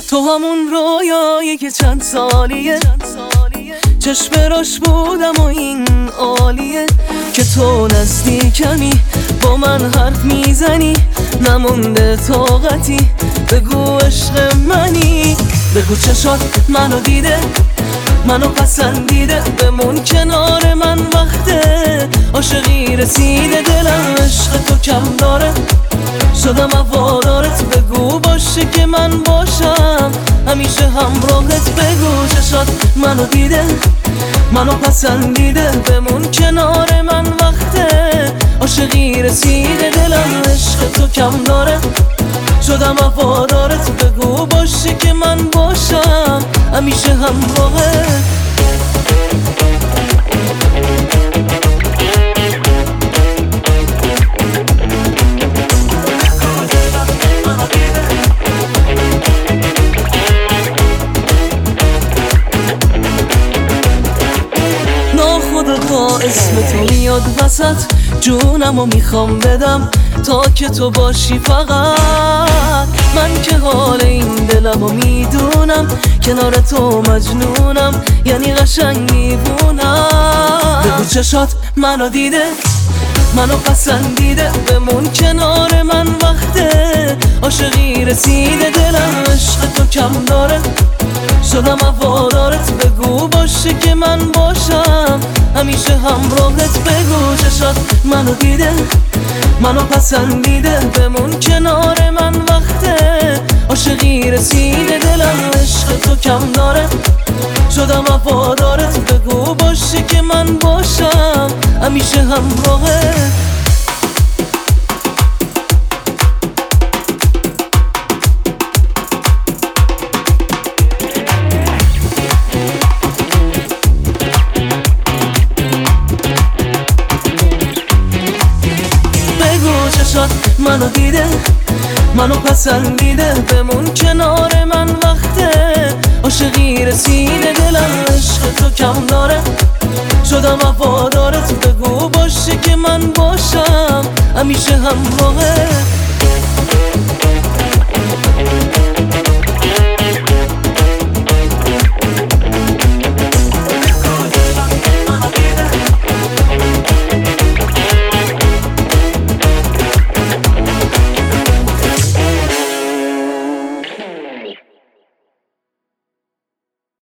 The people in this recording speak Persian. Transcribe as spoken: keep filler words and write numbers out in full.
تو همون رویایی که چند سالیه چشم راش بودم و این عالیه که تو نزدیکمی با من حرف میزنی نمونده طاقتی بگو عشق منی بگو چشات منو دیده منو پسندیده بمون کنار من وقته عاشقی رسیده دلم عشق تو کم داره شدم هوادارت بگو باشه که من باشم همیشه همراهت بگو چشات منو دیده منو پسندیده بمون کنار من وقته عاشقی رسیده دلم عشق تو کم داره شدم هوادارت بگو باشه که من باشم همیشه همراهت ناخودآگاه اسم تو میاد وسط جونمو میخوام بدم تا که تو باشی فقط من که حال این دلمو میدونم کنار تو مجنونم یعنی قشنگ میبونم بگو چشات منو دیده منو پسندیده بمون کنار من وقته عاشقی رسیده دلم عشق تو کم داره شدم هوادارت بگو باشه که من باشم همیشه همراهت بگو چشات منو دیده منو پسندیده بمون کنار من وقته عاشقی رسیده دلم عشق تو کم داره شدم هوادارت بگو باشه که من باشم همیشه همراهت چشات منو دیده منو پسندیده بمون کنار من وقته عاشقی رسیده دلم عشق تو کم داره شدم هوادارت بگو باشه که من باشم همیشه همراهت